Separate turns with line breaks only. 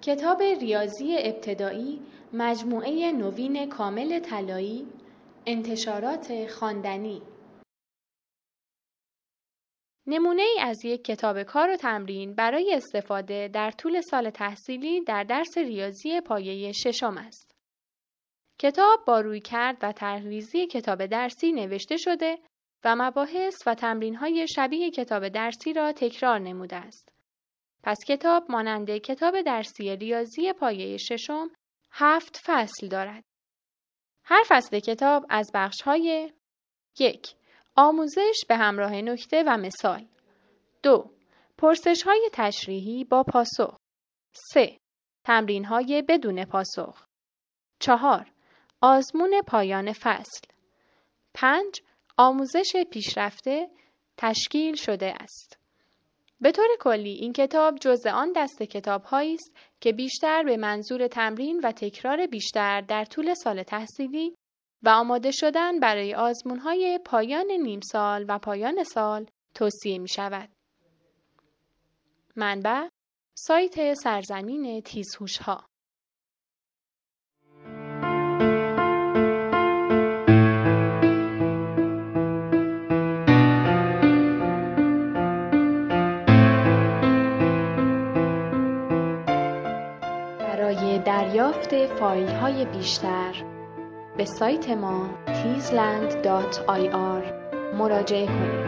کتاب ریاضی ابتدایی مجموعه نوین کامل طلایی انتشارات خواندنی نمونه ای از یک کتاب کار و تمرین برای استفاده در طول سال تحصیلی در درس ریاضی پایه ششم است. کتاب با رویکرد و طرح‌ریزی کتاب درسی نوشته شده و مباحث و تمرین‌های شبیه کتاب درسی را تکرار نموده است. پس کتاب مانند کتاب درسی ریاضی پایه ششم 7 فصل دارد. هر فصل کتاب از بخش‌های 1. آموزش به همراه نکته و مثال 2. پرسش‌های تشریحی با پاسخ 3. تمرین‌های بدون پاسخ 4. آزمون پایان فصل 5. آموزش پیشرفته تشکیل شده است. به طور کلی این کتاب جزء آن دسته کتاب‌هایی است که بیشتر به منظور تمرین و تکرار بیشتر در طول سال تحصیلی و آماده شدن برای آزمون‌های پایان نیم سال و پایان سال توصیه می‌شود. منبع: سایت سرزمین تیزهوش‌ها. برای دریافت فایل‌های بیشتر به سایت ما tizland.ir مراجعه کنید.